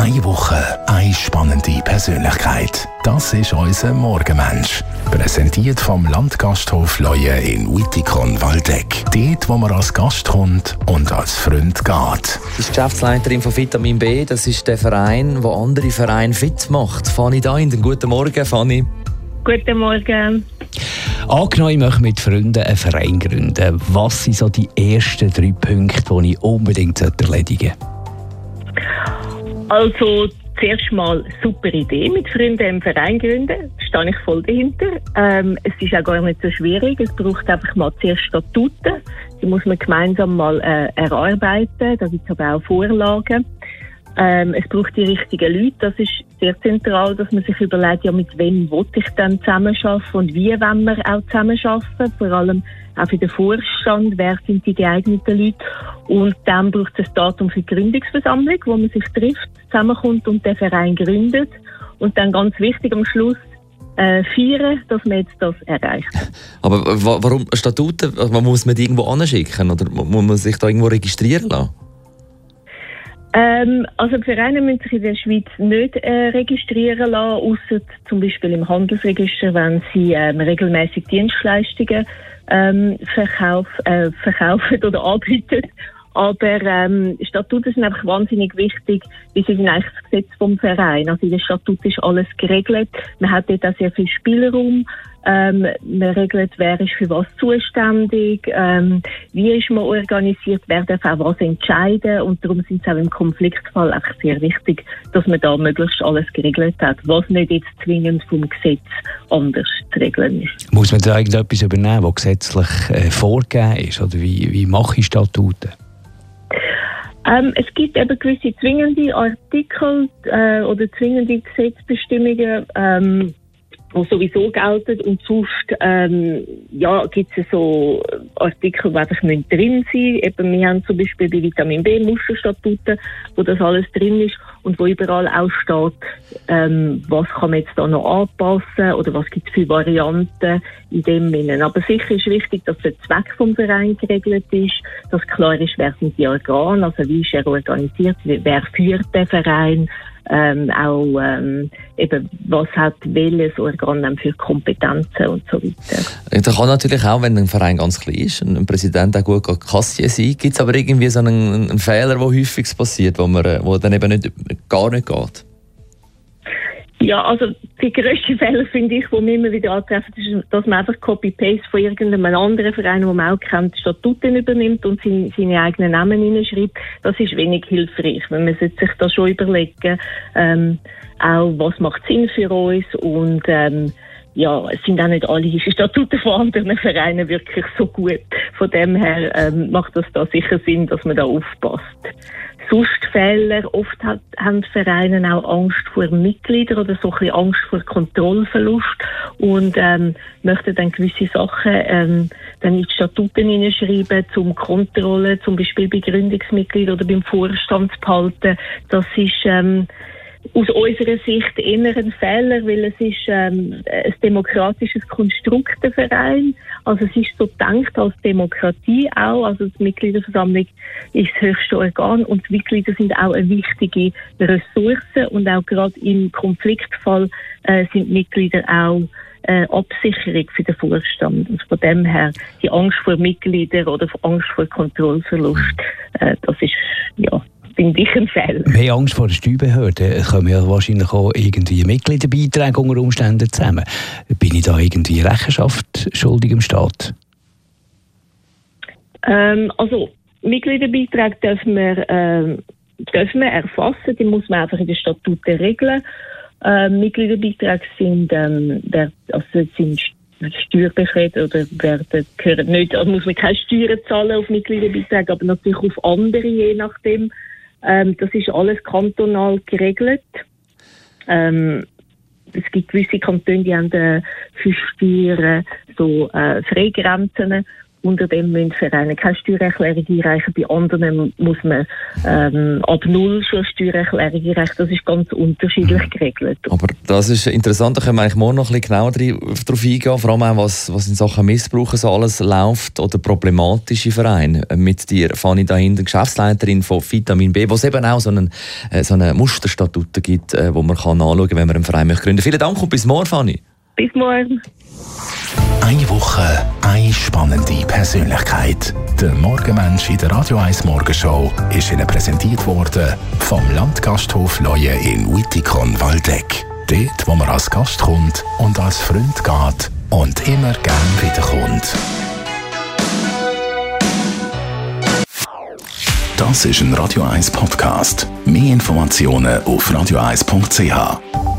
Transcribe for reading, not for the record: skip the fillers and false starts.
Eine Woche, eine spannende Persönlichkeit. Das ist unser Morgenmensch. Präsentiert vom Landgasthof Leue in Wittikon-Waldeck. Dort, wo man als Gast kommt und als Freund geht. Das ist die Geschäftsleiterin von Vitamin B. Das ist der Verein, der andere Vereine fit macht. Fanny Deinden. Guten Morgen, Fanny. Guten Morgen. Angenommen, ich möchte mit Freunden einen Verein gründen. Was sind so die ersten 3 Punkte, die ich unbedingt erledigen sollte? Also, zuerst mal super Idee, mit Freunden einen Verein gründen. Da stehe ich voll dahinter. Es ist auch gar nicht so schwierig. Es braucht einfach mal zuerst Statuten. Die muss man gemeinsam mal erarbeiten. Da gibt es aber auch Vorlagen. Es braucht die richtigen Leute. Das ist sehr zentral, dass man sich überlegt, ja, mit wem will ich dann zusammenarbeiten und wie wollen wir auch zusammenarbeiten. Vor allem auch für den Vorstand, wer sind die geeigneten Leute. Und dann braucht es ein Datum für die Gründungsversammlung, wo man sich trifft, zusammenkommt und den Verein gründet. Und dann ganz wichtig am Schluss, feiern, dass man jetzt das erreicht. Aber warum Statuten? Muss man die irgendwo anschicken oder muss man sich da irgendwo registrieren lassen? Also die Vereine müssen sich in der Schweiz nicht registrieren lassen, ausser zum Beispiel im Handelsregister, wenn sie regelmäßig Dienstleistungen verkaufen oder anbieten. Aber Statuten sind einfach wahnsinnig wichtig, weil sie sind eigentlich das Gesetz vom Verein. Also in den Statuten ist alles geregelt. Man hat dort auch sehr viel Spielraum. Man regelt, wer ist für was zuständig, wie ist man organisiert, wer darf auch was entscheiden. Und darum sind es auch im Konfliktfall einfach sehr wichtig, dass man da möglichst alles geregelt hat, was nicht jetzt zwingend vom Gesetz anders zu regeln ist. Muss man da irgendetwas übernehmen, was gesetzlich vorgegeben ist? Oder wie mache ich Statuten? Es gibt eben gewisse zwingende Artikel oder zwingende Gesetzbestimmungen, die sowieso gelten. Und sonst gibt es so Artikel, die einfach drin sein müssen. Eben, wir haben zum Beispiel bei Vitamin B Musterstatuten, wo das alles drin ist und wo überall auch steht, was kann man jetzt da noch anpassen oder was gibt es für Varianten in dem Sinne. Aber sicher ist wichtig, dass der Zweck vom Verein geregelt ist, dass klar ist, wer sind die Organe, also wie ist er organisiert, wer führt den Verein, eben, was hat welches Organ für Kompetenzen und so weiter. Da kann natürlich auch, wenn ein Verein ganz klein ist, ein Präsident auch gut Kassier sein. Gibt es aber irgendwie so einen Fehler, der häufig passiert, wo dann eben gar nicht geht? Ja, also die grösste Fehler, finde ich, die wir immer wieder antreffen, ist, dass man einfach Copy-Paste von irgendeinem anderen Verein, den man auch kennt, Statuten übernimmt und seine eigenen Namen hineinschreibt. Das ist wenig hilfreich. Man sollte sich da schon überlegen, auch was macht Sinn für uns und es sind auch nicht alle Statuten von anderen Vereinen wirklich so gut. Von dem her macht das da sicher Sinn, dass man da aufpasst. Sonst Fehler, oft haben Vereine auch Angst vor Mitgliedern oder so ein bisschen Angst vor Kontrollverlust und möchten dann gewisse Sachen dann in die Statuten hineinschreiben, zum Kontrollen, zum Beispiel bei Gründungsmitgliedern oder beim Vorstand zu behalten. Das ist aus unserer Sicht eher ein Fehler, weil es ist ein demokratisches Konstrukt, der Verein. Also es ist so gedacht als Demokratie auch. Also die Mitgliederversammlung ist das höchste Organ und die Mitglieder sind auch eine wichtige Ressource und auch gerade im Konfliktfall sind Mitglieder auch Absicherung für den Vorstand. Und von dem her die Angst vor Mitgliedern oder Angst vor Kontrollverlust, das ist finde ich ein Fehler. Mehr Angst vor der Steuerbehörde kommen ja wahrscheinlich auch irgendwie Mitgliederbeiträge unter Umständen zusammen. Bin ich da irgendwie Rechenschaft schuldig im Staat? Also Mitgliederbeiträge dürfen wir erfassen, die muss man einfach in den Statuten regeln. Mitgliederbeiträge sind steuerbefreit oder gehören nicht, also muss man keine Steuern zahlen auf Mitgliederbeiträge, aber natürlich auf andere, je nachdem. Das ist alles kantonal geregelt. Es gibt gewisse Kantone, die haben für Steuern so Freigrenzen unter dem müssen Vereine keine Steuererklärung einreichen. Bei anderen muss man ab 0 schon eine Steuererklärung einreichen. Das ist ganz unterschiedlich geregelt. Aber das ist interessant, da können wir eigentlich morgen noch ein bisschen genauer darauf eingehen, vor allem auch, was in Sachen Missbrauch so alles läuft oder problematische Vereine. Mit dir, Fanny, dahinter, Geschäftsleiterin von Vitamin B, wo es eben auch so eine Musterstatute gibt, wo man kann anschauen kann, wenn man einen Verein gründen möchte. Vielen Dank und bis morgen, Fanny. Bis morgen. Eine Woche, eine spannende Persönlichkeit. Der Morgenmensch in der Radio 1 Morgenshow ist Ihnen präsentiert worden vom Landgasthof Leue in Wittikon-Waldeck. Dort, wo man als Gast kommt und als Freund geht und immer gern wiederkommt. Das ist ein Radio 1 Podcast. Mehr Informationen auf radio1.ch.